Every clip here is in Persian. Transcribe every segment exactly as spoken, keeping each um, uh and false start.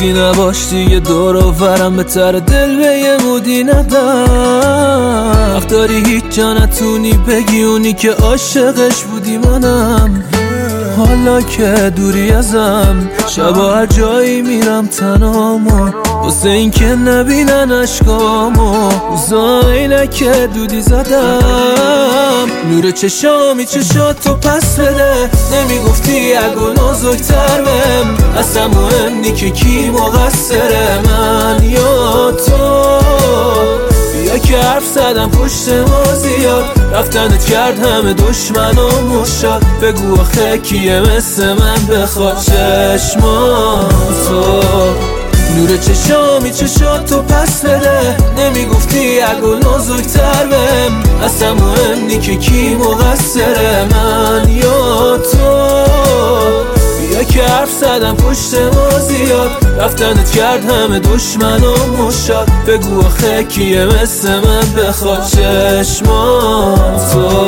گفتی نباش دیگه دور و برم، بهتر دل به یه مودی ندم. وقت داری هیچ جا نتونی بگی اونی که عاشقش بودی منم. حالا که دوری ازم شبا هر جایی میرم تنامو، واسه این که نبینن عشقامو. روزا عینک دودی زدم، نور چشامی چشاتو پس بده. نمیگفتی اگه نازکتر بهم، اصلا مهم نی که کی مقصره، من یا تو. بیا که حرف زدم پشت ما زیاد، رفتنت کرد همه دشمن و مشاد. بگو آخه کیه مثل من بخواد چشماتو. نور چشامی چشاتو پس بده. نمیگفتی اگه نازکتر بهم، اصلا مهم نی که کی مقصره، من یا تو. بیا که حرف زدم پشت ما زیاد، رفتنت کرد همه دشمن و مشاد. بگو آخه کیه مثل من بخواد چشماتو.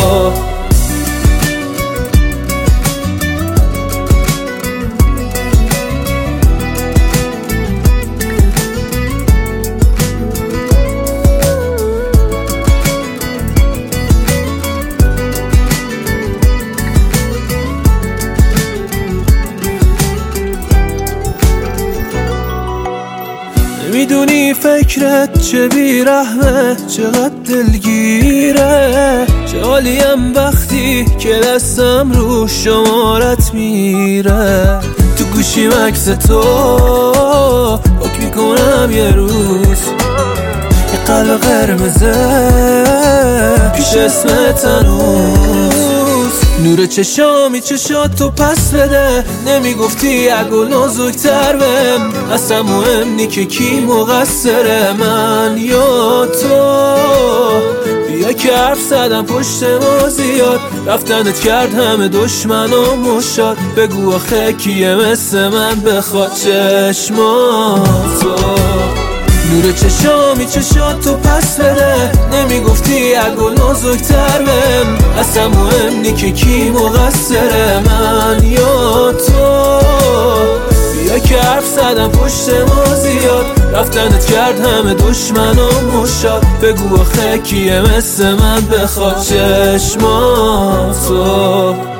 میدونی فکرت چه بیرحمه، چقدر دلگیره. چه حالیم وقتی که دستم رو شمارت میره. تو گوشیم عکس تو پاک میکنم یه روز، یه قلب قرمزه پیش اسمت هنوز. نور چشامی چشاتو پس بده. نمیگفتی اگه نازکتر بهم، اصلا مهم نی که کی مقصره، من یا تو. بیا که حرف زدم پشت ما زیاد، رفتنت کرد همه دشمن و مشاد. بگو آخه کیه مثل من بخواد چشماتو. نور چشامی چشاتو پس بده. نمیگفتی اگه نازکتر بهم، اصلا مهم نی که کی مقصره، من یا تو. بیا که حرف زدم پشت ما زیاد، رفتنت کرد همه دشمن و مشاد. بگو آخه کیه مثل من بخواد چشماتو.